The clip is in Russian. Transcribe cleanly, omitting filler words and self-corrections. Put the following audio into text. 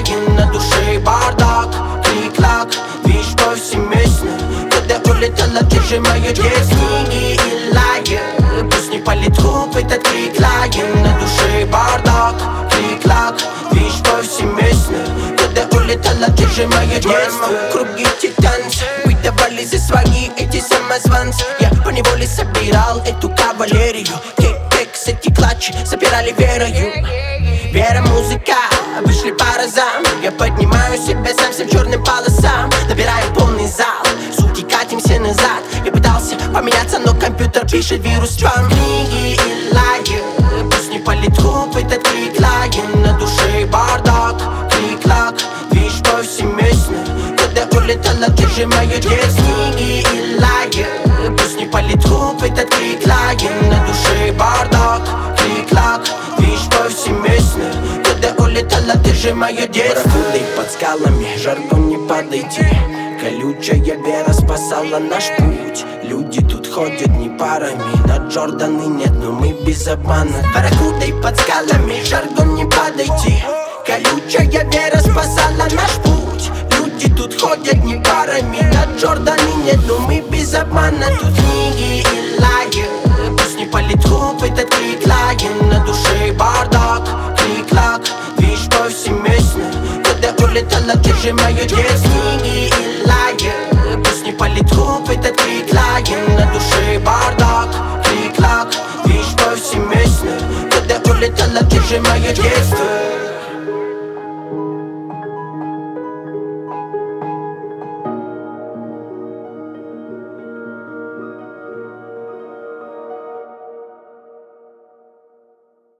крик-лаин, на душе бардак, клик-клак, видишь повсеместно. Когда улетала, ты же мое детство. Книги и лайер, пусть не политрук, этот крик-лаин, на душе бардак, клик-клак, видишь повсеместно. Когда улетала, ты же мое детство. Круги титанцы выдавали за свои эти самозванцы. Я поневоле собирал эту кавалерию. Кекс, эти клатчи собирали верою. Вера, музыка, вышли по разам. Я поднимаю себя сам всем черным полосам. Набираю полный зал, суки, катимся назад. Я пытался поменяться, но компьютер пишет вирус спам. Книги и лайер, пусть не политрук, этот крик-лаин, на душе бардак, клик-клак, видишь повсеместно. Когда улетала, ты же мое детство. Книги и лайер, пусть не политрук, этот крик-лаин, на душе бардак, клик-клак, видишь повсеместно. Когда улетала, ты же мое детство. Барракудой под скалами, жарко не подойти. Колючая вера спасала наш путь. Люди тут ходят не парами, на Джорданы нет, но мы без обмана. Барракудой под скалами, жарко не подойти. Колючая вера спасала наш путь. Люди тут ходят не парами, на Джорданы нет, но мы без обмана. Тут книги и лайер, пусть не политрук, этот крик-лаин, на душе бардак, клик-клак, видишь повсеместно. Когда улетала, ты же мое детство. Книги и лайер, пусть не политрук, этот крик-лаин, на душе бардак, клик-клак, видишь повсеместно. Когда улетала, ты же мое детство.